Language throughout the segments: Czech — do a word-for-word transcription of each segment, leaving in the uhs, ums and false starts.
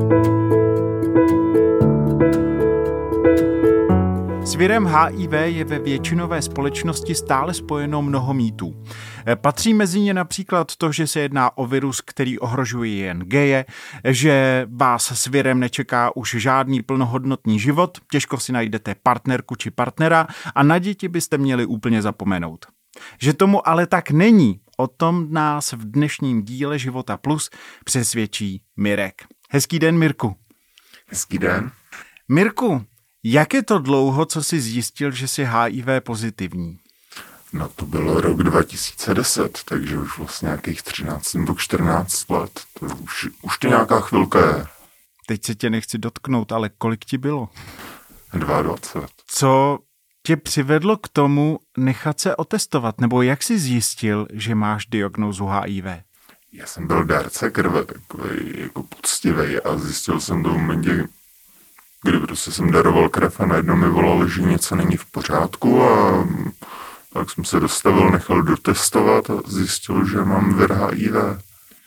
S virem H I V je ve většinové společnosti stále spojeno mnoho mýtů. Patří mezi ně například to, že se jedná o virus, který ohrožuje jen geje, že vás s virem nečeká už žádný plnohodnotný život, těžko si najdete partnerku či partnera a na děti byste měli úplně zapomenout. Že tomu ale tak není, o tom nás v dnešním díle Života Plus přesvědčí Mirek. Hezký den, Mirku. Hezký den. Mirku, jak je to dlouho, co jsi zjistil, že jsi H I V pozitivní? No to bylo rok dva tisíce deset, takže už vlastně nějakých třináct nebo čtrnáct let. To už, už to nějaká chvilka je. Teď se tě nechci dotknout, ale kolik ti bylo? dvacet dva. Co tě přivedlo k tomu nechat se otestovat? Nebo jak jsi zjistil, že máš diagnózu H I V? Já jsem byl dárce krve, takový jako poctivej a zjistil jsem to v momentě, kdy prostě jsem daroval krev a najednou mi volali, že něco není v pořádku a tak jsem se dostavil, nechal dotestovat a zjistil, že mám vir H I V.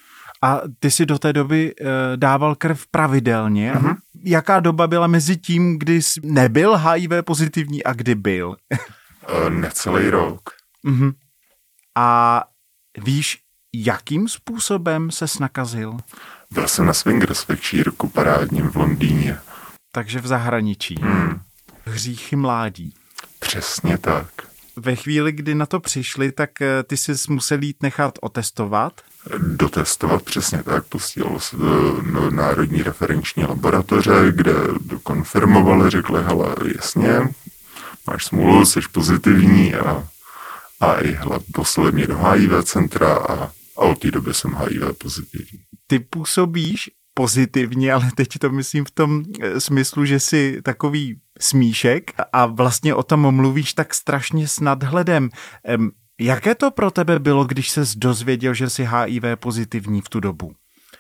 A ty si do té doby e, dával krev pravidelně. Mm-hmm. Jaká doba byla mezi tím, kdy jsi nebyl H I V pozitivní a kdy byl? e, necelý rok. Mm-hmm. A víš, jakým způsobem ses nakazil? Byl jsem na Swingers večírku parádním v Londýně. Takže v zahraničí. Hmm. Hříchy mládí. Přesně tak. Ve chvíli, kdy na to přišli, tak ty jsi musel jít nechat otestovat? Dotestovat, přesně tak. Posílalo se do no, Národní referenční laboratoře, kde dokonfirmovali, řekli, hele, jasně, máš smůlu, jsi pozitivní a, a i hele, poslali mě do H I V centra a, a od té doby jsem H I V pozitivní. Ty působíš pozitivně, ale teď to myslím v tom smyslu, že jsi takový smíšek a vlastně o tom mluvíš tak strašně s nadhledem. Jaké to pro tebe bylo, když ses dozvěděl, že jsi H I V pozitivní v tu dobu?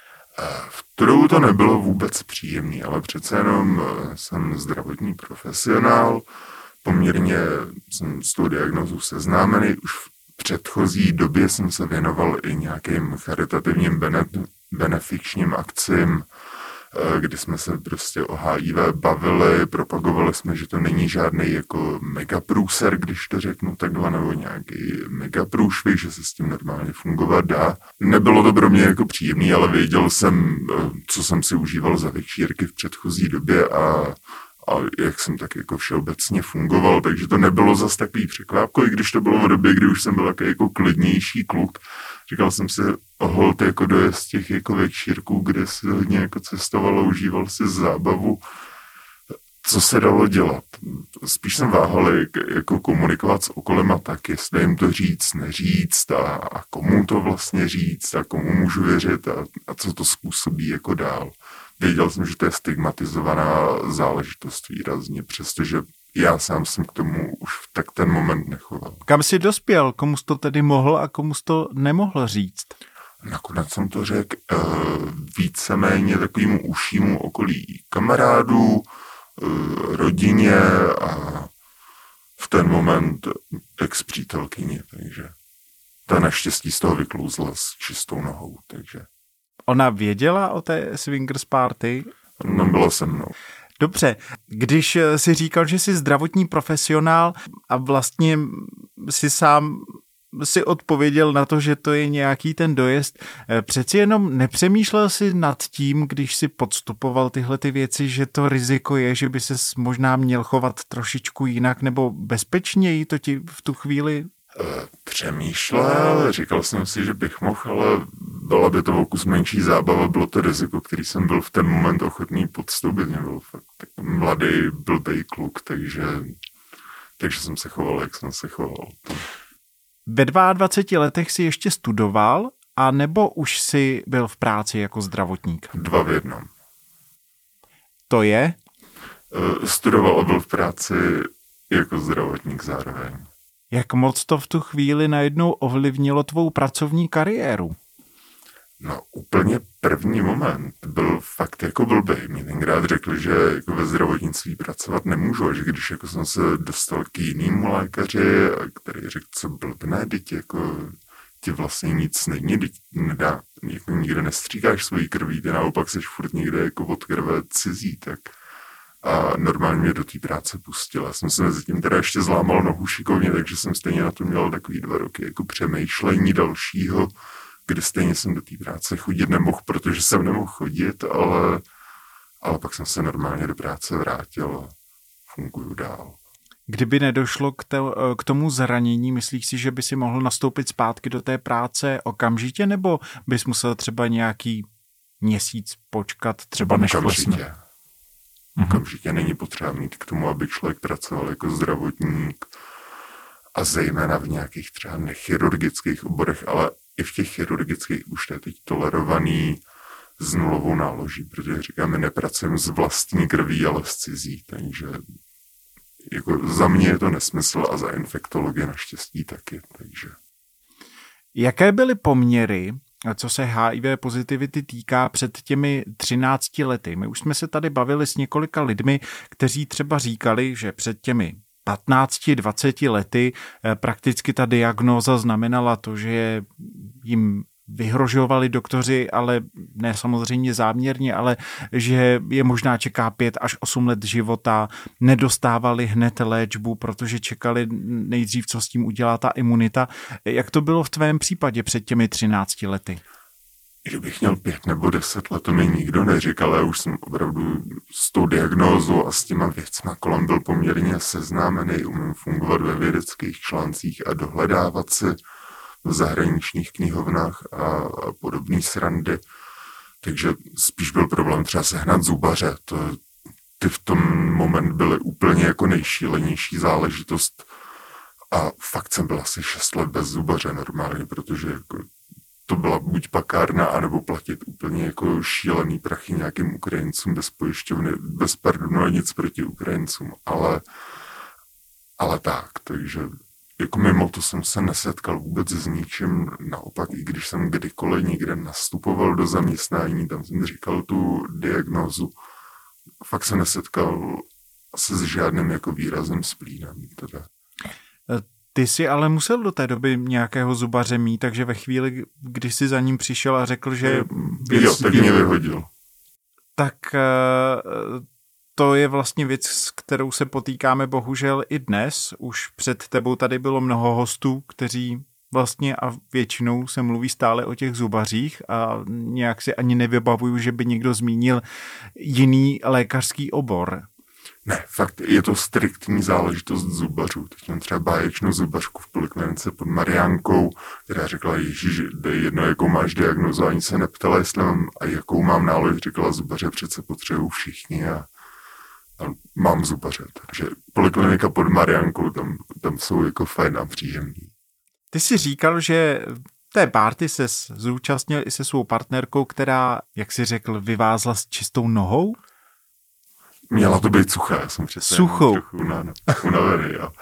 V tu dobu to nebylo vůbec příjemné, ale přece jenom jsem zdravotní profesionál, poměrně jsem s tou diagnózou seznámený, už v předchozí době jsem se věnoval i nějakým charitativním benefičním akcím, kdy jsme se prostě o H I V bavili, propagovali jsme, že to není žádný jako megaprůser, když to řeknu takhle, nebo nějaký megaprůšvih, že se s tím normálně fungovat dá. Nebylo to pro mě jako příjemný, ale věděl jsem, co jsem si užíval za večírky v předchozí době a a jak jsem tak jako všeobecně fungoval, takže to nebylo zas takový překvápko, i když to bylo v době, kdy už jsem byl takový jako klidnější kluk. Říkal jsem si, holt jako dojezd těch jako večírků, kde si hodně jako cestovalo, užíval si zábavu, co se dalo dělat. Spíš jsem váhal jak, jako komunikovat s okolem a tak, jestli jim to říct, neříct a, a komu to vlastně říct a komu můžu věřit a, a co to způsobí jako dál. Věděl jsem, že to je stigmatizovaná záležitost výrazně, přestože já sám jsem k tomu už tak ten moment nechoval. Kam jsi dospěl? Komu jsi to tedy mohl a komu jsi to nemohl říct? Nakonec jsem to řekl uh, víceméně takovému užšímu okolí kamarádů, uh, rodině a v ten moment ex-přítelkyni, takže ta naštěstí z toho vyklouzla s čistou nohou, takže... Ona věděla o té swingers party? No, byla se mnou. Dobře, když jsi říkal, že jsi zdravotní profesionál a vlastně si sám si odpověděl na to, že to je nějaký ten dojezd, přeci jenom nepřemýšlel si nad tím, když si podstupoval tyhle ty věci, že to riziko je, že by ses možná měl chovat trošičku jinak nebo bezpečněji, to ti v tu chvíli... Přemýšlel, říkal jsem si, že bych mohl, ale byla by to o kus menší zábava, bylo to riziko, který jsem byl v ten moment ochotný podstoupit. Mě byl fakt tak mladý, blbej kluk, takže, takže jsem se choval, jak jsem se choval. Ve dvaceti dvou letech si ještě studoval, a nebo už si byl v práci jako zdravotník? Dva v jednom. To je? Studoval a byl v práci jako zdravotník zároveň. Jak moc to v tu chvíli najednou ovlivnilo tvou pracovní kariéru? No úplně první moment byl fakt jako blbej. Mě tenkrát řekli, že jako ve zdravotnictví pracovat nemůžu, a že když jako jsem se dostal k jinému lékaři, který řekl, co blbné, teď jako ti vlastně nic není, teď nedá, jako nikde nestříkáš svojí krví, ty naopak seš furt někde jako od krve cizí, tak a normálně mě do té práce pustila. Já jsem se mezi tím teda ještě zlámal nohu šikovně, takže jsem stejně na to měl takový dva roky jako přemýšlení dalšího, kde stejně jsem do té práce chodit nemohl, protože jsem nemohl chodit, ale, ale pak jsem se normálně do práce vrátil a funguju dál. Kdyby nedošlo k, te, k tomu zranění, myslíš si, že by si mohl nastoupit zpátky do té práce okamžitě, nebo bys musel třeba nějaký měsíc počkat, třeba než klesne? Okamžitě není potřeba mít k tomu, aby člověk pracoval jako zdravotník a zejména v nějakých třeba nechirurgických oborech, ale i v těch chirurgických už to je teď tolerovaný s nulovou náloží, protože říkáme, nepracujeme s vlastní krví, ale s cizí, takže jako za mě je to nesmysl a za infektology naštěstí taky. Takže. Jaké byly poměry, co se H I V pozitivity týká, před těmi třinácti lety? My už jsme se tady bavili s několika lidmi, kteří třeba říkali, že před těmi patnácti dvaceti lety prakticky ta diagnóza znamenala to, že jim vyhrožovali doktoři, ale ne samozřejmě záměrně, ale že je možná čeká pět až osm let života, nedostávali hned léčbu, protože čekali nejdřív, co s tím udělá ta imunita. Jak to bylo v tvém případě před těmi třinácti lety? Že bych měl pět nebo deset let, to mi nikdo neříkal, já už jsem opravdu s tou diagnózou a s těma věcma kolem byl poměrně seznámený, umím fungovat ve vědeckých článcích a dohledávat si v zahraničních knihovnách a, a podobné srandy. Takže spíš byl problém třeba sehnat zubaře. To, ty v tom moment byly úplně jako nejšílenější záležitost a fakt jsem byl asi šest let bez zubaře normálně, protože jako to byla buď pakárna, anebo platit úplně jako šílený prachy nějakým Ukrajincům bez pojišťovny, bez pardonu a nic proti Ukrajincům, ale, ale tak, takže jako mimo to jsem se nesetkal vůbec s ničím, naopak i když jsem kdykoliv někde nastupoval do zaměstnání, tam jsem říkal tu diagnózu, fakt se nesetkal asi s žádným jako výrazem splínem. Teda. Ty jsi ale musel do té doby nějakého zubaře mít, takže ve chvíli, kdy jsi za ním přišel a řekl, že... Jo, tak mě vyhodil. Tak to je vlastně věc, s kterou se potýkáme bohužel i dnes. Už před tebou tady bylo mnoho hostů, kteří vlastně a většinou se mluví stále o těch zubařích a nějak si ani nevybavuju, že by někdo zmínil jiný lékařský obor. Ne, fakt je to striktní záležitost zubařů. Teď mám třeba báječnou zubařku v poliklinice pod Mariánkou, která řekla, ježiš, dej jedno, jakou máš diagnózu, ani se neptala, jestli mám a jakou mám nálož, řekla, zubaře přece potřebují všichni a, a mám zubaře. Takže poliklinika pod Mariánkou, tam, tam jsou jako fajn a příjemný. Ty jsi říkal, že té party se zúčastnil i se svou partnerkou, která, jak jsi řekl, vyvázla s čistou nohou? Měla to být suchá, já jsem přesně Suchou. trochu unavený, jo.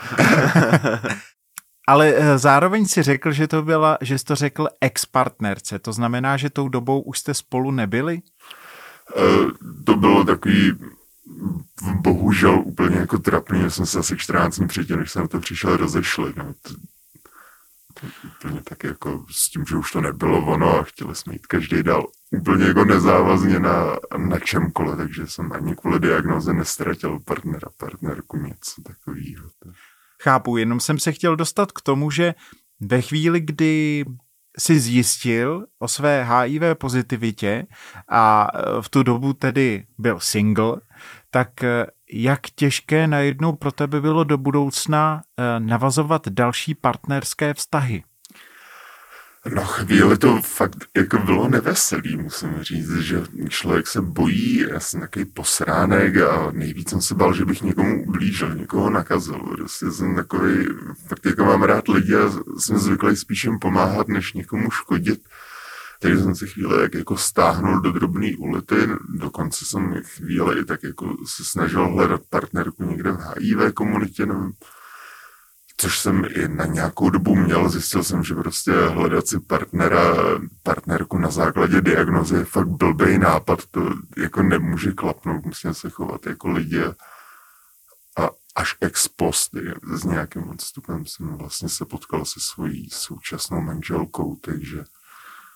Ale zároveň si řekl, že to byla, že jsi to řekl ex-partnerce, to znamená, že tou dobou už jste spolu nebyli? E, to bylo takový bohužel úplně jako trapný, já jsem se asi čtrnáct dní předtím, než jsem na to přišel, rozešli, no. To, to úplně tak jako s tím, že už to nebylo ono a chtěli jsme jít každý dál úplně jako nezávazně na, na čemkoliv, takže jsem ani kvůli diagnoze nestratil partnera, partnerku, něco takového. Chápu, jenom jsem se chtěl dostat k tomu, že ve chvíli, kdy si zjistil o své H I V pozitivitě a v tu dobu tedy byl single, tak jak těžké najednou pro tebe bylo do budoucna navazovat další partnerské vztahy? No chvíli to fakt jako bylo neveselý, musím říct, že člověk se bojí, já jsem takový posránek a nejvíc jsem se bál, že bych někomu ublížil, někoho nakazil. Prostě jsem takový, fakt jako mám rád lidi a jsem zvyklý spíš jim pomáhat, než někomu škodit. Takže jsem si chvíli jak jako stáhnul do drobné ulity, dokonce jsem chvíli i tak jako se snažil hledat partnerku někde v H I V komunitě, nevím, což jsem i na nějakou dobu měl, zjistil jsem, že prostě hledat si partnera, partnerku na základě diagnozy je fakt blbej nápad, to jako nemůže klapnout, musím se chovat jako lidi a až ex post, s nějakým odstupem jsem vlastně se potkal se svojí současnou manželkou, takže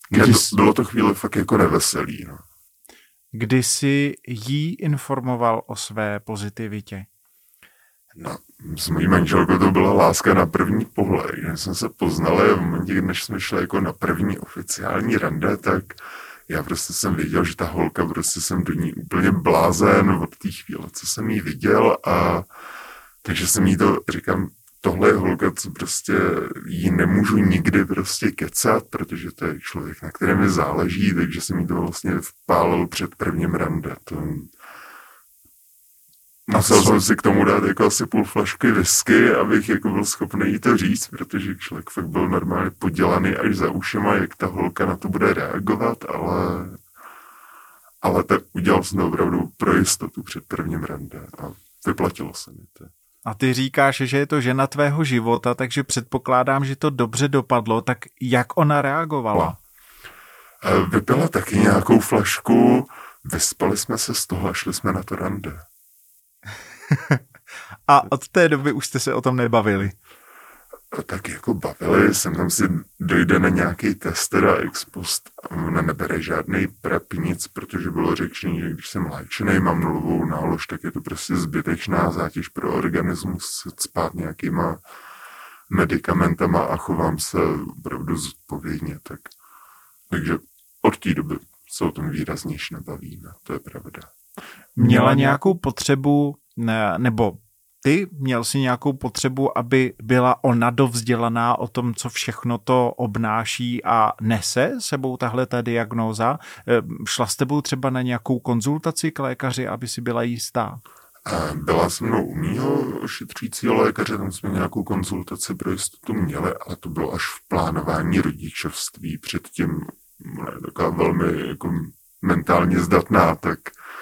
Ne, to, bylo to chvíli fakt jako neveselý. No. Kdy jsi jí informoval o své pozitivitě? No, s mojí manželkou to byla láska na první pohled. Když jsme se poznali, v momentě, než jsme šli jako na první oficiální rande, tak já prostě jsem věděl, že ta holka, prostě jsem do ní úplně blázen od té chvíle, co jsem jí viděl, a takže jsem jí to, říkám, tohle je holka, co prostě jí nemůžu nikdy prostě kecat, protože to je člověk, na kterém mi záleží, takže jsem jí to vlastně vpálil před prvním rande. To... Musel jsem si k tomu dát jako asi půl flašky whisky, abych jako byl schopný jí to říct, protože člověk fakt byl normálně podělaný až za ušima, jak ta holka na to bude reagovat, ale, ale tak udělal jsem to opravdu pro jistotu před prvním rande a vyplatilo se mi to. A ty říkáš, že je to žena tvého života, takže předpokládám, že to dobře dopadlo, tak jak ona reagovala? Vypila taky nějakou flašku, vyspali jsme se z toho a šli jsme na to rande. A od té doby už jste se o tom nebavili? Tak jako bavili, jsem tam si dojde na nějaký test teda ex post a ona nebere žádnej prep, nic, protože bylo řečeno, že když jsem léčený, mám nulovou nálož, tak je to prostě zbytečná zátěž pro organismus spát nějakýma medicamentama a chovám se opravdu zodpovědně, tak takže od té doby se o tom výraznější nebavíme, to je pravda. Měla nějakou potřebu, ne, nebo ty měl si nějakou potřebu, aby byla ona dovzdělaná o tom, co všechno to obnáší a nese sebou tahle ta diagnóza? Šla s tebou třeba na nějakou konzultaci k lékaři, aby si byla jistá? Byla se mnou u mýho ošetřujícího lékaře, tam jsme nějakou konzultaci pro jistotu měli, ale to bylo až v plánování rodičovství. Předtím je taková velmi jako mentálně zdatná, tak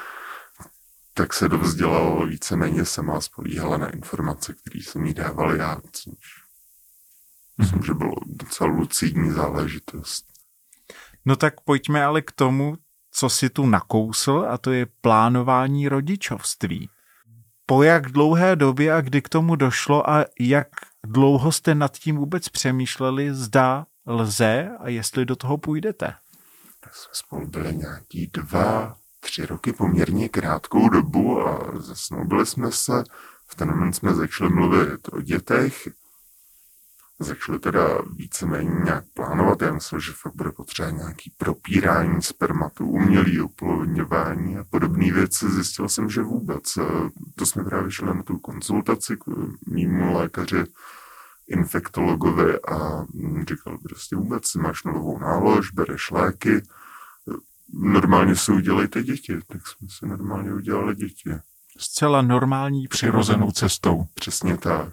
tak se dovzdělalo víceméně sama, spolíhala na informace, které jsem jí dával já, což myslím, že bylo docela lucidní záležitost. No tak pojďme ale k tomu, co si tu nakousl, a to je plánování rodičovství. Po jak dlouhé době a kdy k tomu došlo a jak dlouho jste nad tím vůbec přemýšleli, zda lze a jestli do toho půjdete? Tak jsme spolu byli nějaký dva, tři roky, poměrně krátkou dobu a zasnoubili jsme se. V ten moment jsme začali mluvit o dětech. Začali teda víceméně nějak plánovat. Já myslel, že fakt bude potřeba nějaký propírání spermatu, umělý oplodňování a podobné věci. Zjistil jsem, že vůbec. To jsme právě šli na tu konzultaci k mému lékaři, infektologovi, a říkal prostě vůbec, máš nulovou nálož, bereš léky, normálně si udělejte děti, tak jsme si normálně udělali děti. Zcela normální přirozenou cestou. Přesně tak.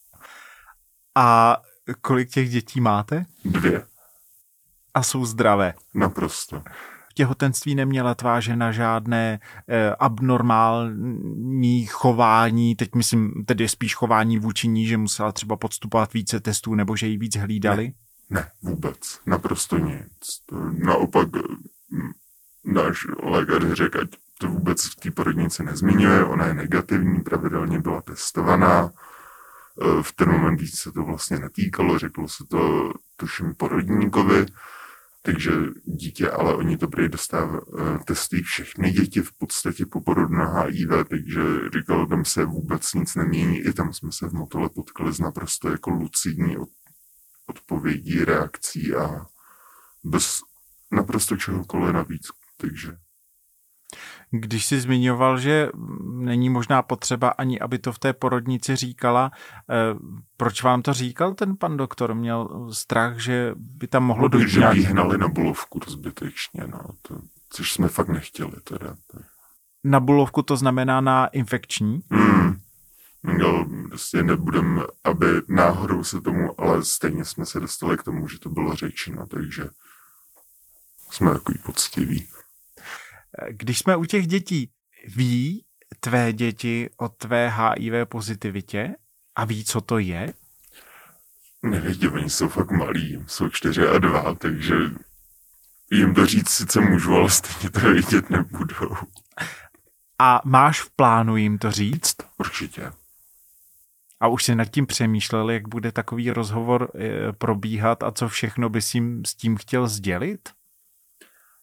A kolik těch dětí máte? Dvě. A jsou zdravé? Naprosto. V těhotenství neměla tvá žena žádné eh, abnormální chování, teď myslím, tedy spíš chování vůči ní, že musela třeba podstupovat více testů nebo že jí víc hlídali? Ne, ne, vůbec. Naprosto nic. To naopak náš lékař řekl, ať to vůbec v té porodnici nezmiňuje, ona je negativní, pravidelně byla testovaná. V ten moment víc se to vlastně netýkalo, řeklo se to tuším porodníkovi, takže dítě, ale oni to prý dostávají, testují všechny děti v podstatě po porodu na H I V, takže říkalo, tam se vůbec nic nemění, i tam jsme se v Motole potkali s naprosto jako lucidní odpovědí, reakcí a bez naprosto čehokoliv navíc, takže... Když jsi zmiňoval, že není možná potřeba ani, aby to v té porodnici říkala, eh, proč vám to říkal ten pan doktor? Měl strach, že by tam mohlo dojít že nějak... by hnali na bulovku zbytečně, no, to, což jsme fakt nechtěli teda. Na bulovku to znamená na infekční? Hmm. No, prostě nebudem, aby náhodou se tomu, ale stejně jsme se dostali k tomu, že to bylo řečeno, takže jsme takový poctiví. Když jsme u těch dětí, ví tvé děti o tvé H I V pozitivitě a ví, co to je? Nevědí, oni jsou fakt malí, jsou čtyři a dva, takže jim to říct sice můžu, ale stejně to vědět nebudou. A máš v plánu jim to říct? Určitě. A už si nad tím přemýšlel, jak bude takový rozhovor probíhat a co všechno bys jim s tím chtěl sdělit?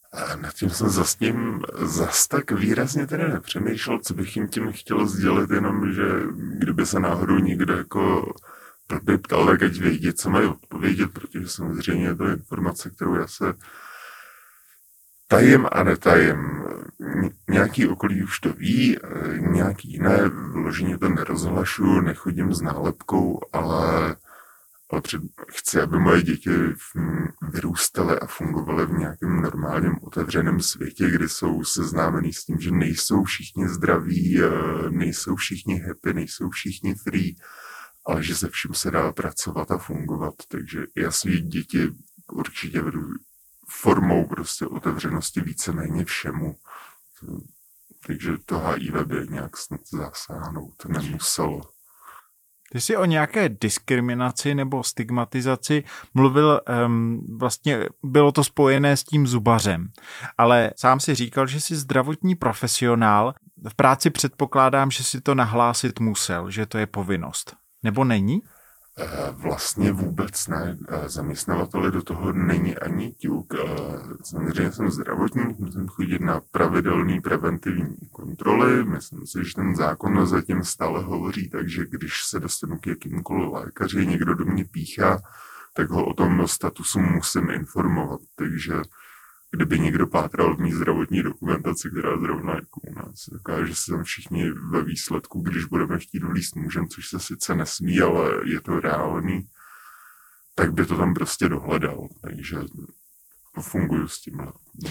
A nad tím jsem zas tím zas tak výrazně tedy nepřemýšlel, co bych jim tím chtěl sdělit, jenom že kdyby se náhodou někdo jako by ptal, tak ať vědět, co mají odpovědět, protože samozřejmě je to informace, kterou já se tajím a netajím. Nějaký okolí už to ví, nějaký jiné, vloženě to nerozhlašu, nechodím s nálepkou, ale, ale před, chci, aby moje děti vyrůstaly a fungovaly v nějakém normálním otevřeném světě, kde jsou seznámení s tím, že nejsou všichni zdraví, nejsou všichni happy, nejsou všichni free, ale že se vším se dá pracovat a fungovat. Takže já svý děti určitě vedu formou prostě otevřenosti víceméně všemu. Takže to H I V by nějak snad zasáhnout nemuselo. Ty jsi o nějaké diskriminaci nebo stigmatizaci mluvil, um, vlastně bylo to spojené s tím zubařem, ale sám si říkal, že jsi zdravotní profesionál. V práci předpokládám, že si to nahlásit musel, že to je povinnost. Nebo není? Vlastně vůbec ne. Zaměstnavateli do toho není ani ťuk. Samozřejmě jsem zdravotník, musím chodit na pravidelné preventivní kontroly. Myslím si, že ten zákon zatím stále hovoří, takže když se dostanu k jakýmkoliv lékaři, někdo do mě píchá, tak ho o tom statusu musím informovat. Takže kdyby někdo pátral v mý zdravotní dokumentaci, která je zrovna jako u nás, takže se tam všichni ve výsledku, když budeme chtít vlízt můžem, což se sice nesmí, ale je to reálný, tak by to tam prostě dohledal. Takže funguju s tímhle.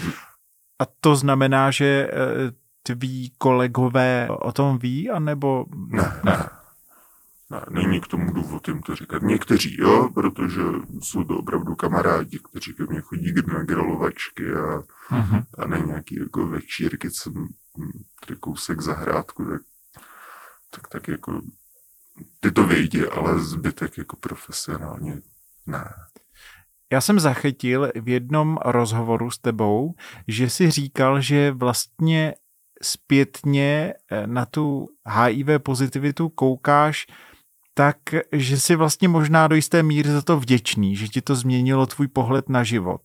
A to znamená, že tví kolegové o tom ví, anebo... Ne, ne. Ne, není k tomu důvod jim to říkat. Někteří jo, protože jsou to opravdu kamarádi, kteří ke mně chodí na grilovačky a, uh-huh. a na nějaký jako večírky, co tady kousek zahrádku, tak, tak, tak jako ty to vědí, ale zbytek jako profesionálně ne. Já jsem zachytil v jednom rozhovoru s tebou, že jsi říkal, že vlastně zpětně na tu H I V pozitivitu koukáš tak, že jsi vlastně možná do jisté míry za to vděčný, že ti to změnilo tvůj pohled na život.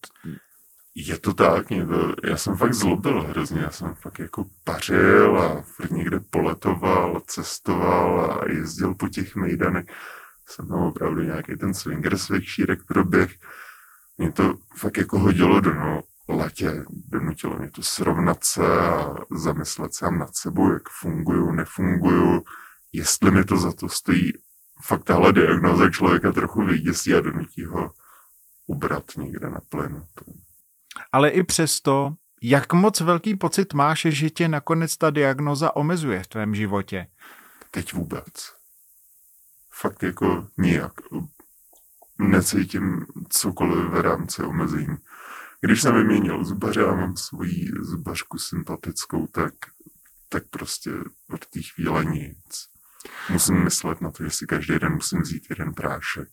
Je to tak, někdo, já jsem fakt zlobil hrozně, já jsem fakt jako pařil a furt někde poletoval, cestoval a jezdil po těch mejdanech. Jsem tam opravdu nějaký ten swingers večírek proběh. Mě to fakt jako hodilo do no, latě, donutilo mě to srovnat se a zamyslet sám nad sebou, jak funguju, nefunguju, jestli mi to za to stojí. Fakt tahle diagnoza člověka trochu vyděsí a donutí ho ubrat někde na plynu. Ale i přesto, jak moc velký pocit máš, že tě nakonec ta diagnoza omezuje v tvém životě? Teď vůbec. Fakt jako nijak. Necítím cokoliv v rámci omezení. Když jsem vyměnil zubaře a mám svoji zubařku sympatickou, tak, tak prostě od té chvíle nic. Musím myslet na to, že si každý den musím vzít jeden prášek.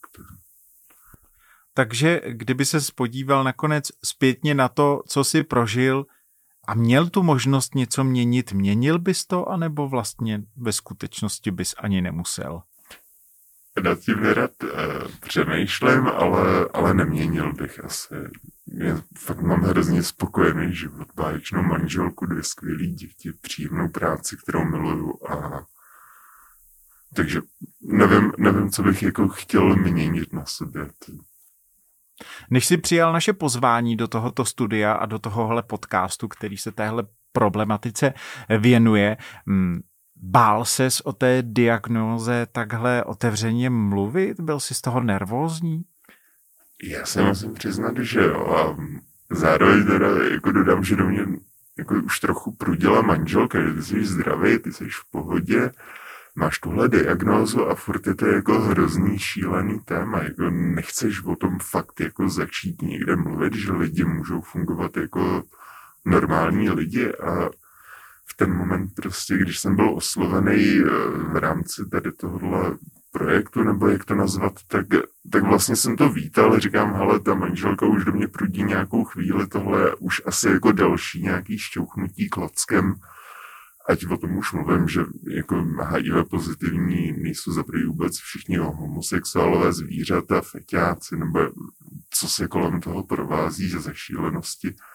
Takže kdyby ses podíval nakonec zpětně na to, co jsi prožil a měl tu možnost něco měnit, měnil bys to, anebo vlastně ve skutečnosti bys ani nemusel? Nad tím nerad uh, přemýšlím, ale, ale neměnil bych asi. Já fakt mám hrozně spokojený život, báječnou manželku, dvě skvělý děti, příjemnou práci, kterou miluju a takže nevím, nevím, co bych jako chtěl měnit na sobě. Než jsi přijal naše pozvání do tohoto studia a do tohohle podcastu, který se téhle problematice věnuje, bál ses o té diagnóze takhle otevřeně mluvit? Byl jsi z toho nervózní? Já se musím přiznat, že jo. A zároveň teda jako dodám, že do mě jako už trochu prudila manželka, že ty jsi zdravý, ty jsi v pohodě, máš tuhle diagnózu a furt je to jako hrozný šílený téma, jako nechceš o tom fakt jako začít někde mluvit, že lidi můžou fungovat jako normální lidi a v ten moment prostě, když jsem byl oslovený v rámci tady tohohle projektu, nebo jak to nazvat, tak, tak vlastně jsem to vítal, říkám, hele, ta manželka už do mě prudí nějakou chvíli, tohle je už asi jako další nějaký šťouchnutí klackem, ať o tom už mluvím, že jako H I V pozitivní nejsou za první vůbec všichni homosexuálové zvířata, feťáci, nebo co se kolem toho provází ze šílenosti.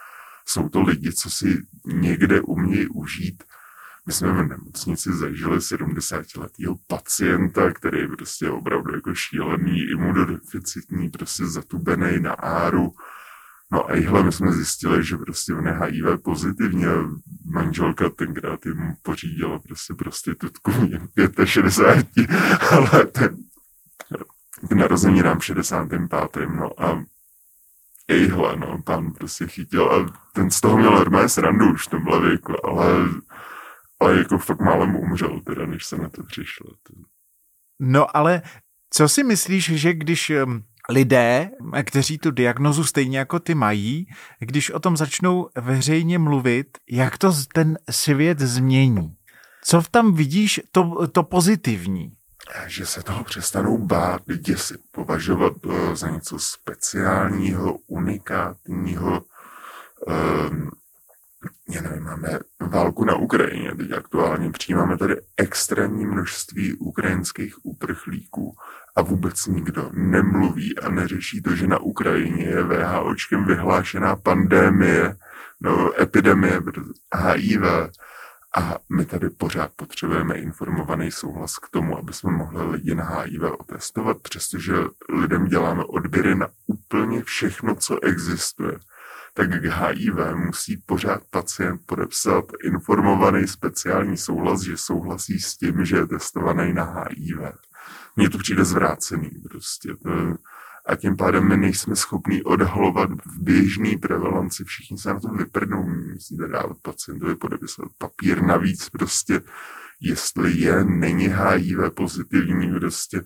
Jsou to lidi, co si někde umějí užít. My jsme v nemocnici zažili sedmdesátiletého pacienta, který je prostě opravdu jako šílený, imunodeficitní, prostě zatubený na áru. No a jíhle my jsme zjistili, že prostě v H I V pozitivně manželka tenkrát jim pořídila prostě prostitutku v šedesát pět, ale ten k narozeninám šedesátým pátým No a ejhle, no, pán prostě chytil a ten z toho měl normálně srandu už v tomhle věku, ale, ale jako fakt málem umřel teda, než se na to přišlo. No ale co si myslíš, že když lidé, kteří tu diagnozu stejně jako ty mají, když o tom začnou veřejně mluvit, jak to ten svět změní? Co tam vidíš to, to pozitivní? Že se toho přestanou bát, děsit, považovat za něco speciálního, unikátního. Um, já nevím, máme válku na Ukrajině, teď aktuálně přijímáme tady extrémní množství ukrajinských uprchlíků a vůbec nikdo nemluví a neřeší to, že na Ukrajině je VHOčkem vyhlášená pandemie, no, epidemie H I V. A my tady pořád potřebujeme informovaný souhlas k tomu, aby jsme mohli lidi na H I V otestovat, přestože lidem děláme odběry na úplně všechno, co existuje. Tak k H I V musí pořád pacient podepsat informovaný speciální souhlas, že souhlasí s tím, že je testovaný na H I V. Mně to přijde zvrácený prostě. A tím pádem my nejsme schopní odhalovat v běžný prevalenci. Všichni se na to vyprdnou, musíte dávat pacientovi podepisovat papír navíc prostě, jestli je, není H I V pozitivní prostě.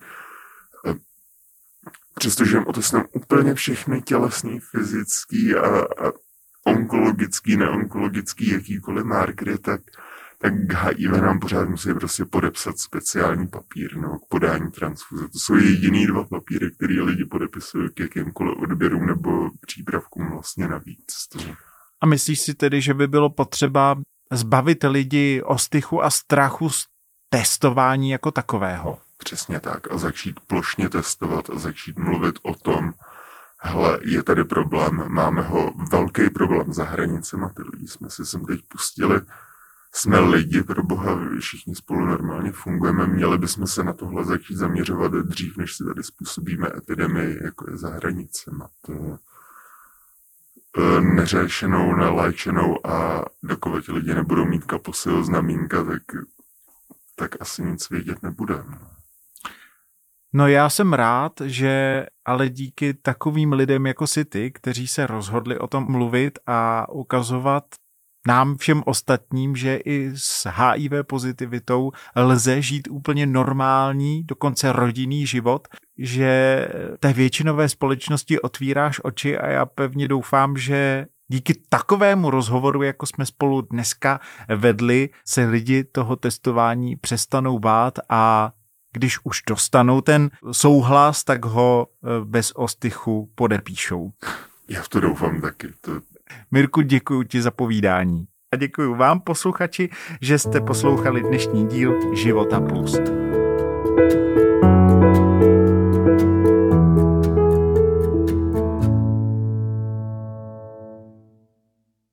Přestože jim otestujeme úplně všechny tělesný, fyzický a, a onkologický, neonkologický, jakýkoliv markery, tak tak k H I V nám pořád musí prostě podepsat speciální papír no, k podání transfuze. To jsou jediný dva papíry, které lidi podepisují k jakýmkoliv odběrům nebo přípravkům vlastně navíc. To... A myslíš si tedy, že by bylo potřeba zbavit lidi ostychu a strachu z testování jako takového? Přesně tak. A začít plošně testovat a začít mluvit o tom, hele, je tady problém, máme ho, velký problém za hranicema, ty lidi jsme si sem teď pustili, jsme lidi, pro boha, všichni spolu normálně fungujeme, měli bychom se na tohle začít zaměřovat dřív, než si tady způsobíme epidemii, jako je za hranicema. To neřešenou, neléčenou a dokud lidi nebudou mít kaposil znamínka, tak, tak asi nic vědět nebudeme. No já jsem rád, že ale díky takovým lidem jako si ty, kteří se rozhodli o tom mluvit a ukazovat nám všem ostatním, že i s H I V pozitivitou lze žít úplně normální, dokonce rodinný život, že té většinové společnosti otvíráš oči a já pevně doufám, že díky takovému rozhovoru, jako jsme spolu dneska vedli, se lidi toho testování přestanou bát a když už dostanou ten souhlas, tak ho bez ostychu podepíšou. Já v to doufám taky. To... Mirku, děkuji ti za povídání. A děkuji vám, posluchači, že jste poslouchali dnešní díl Života plus.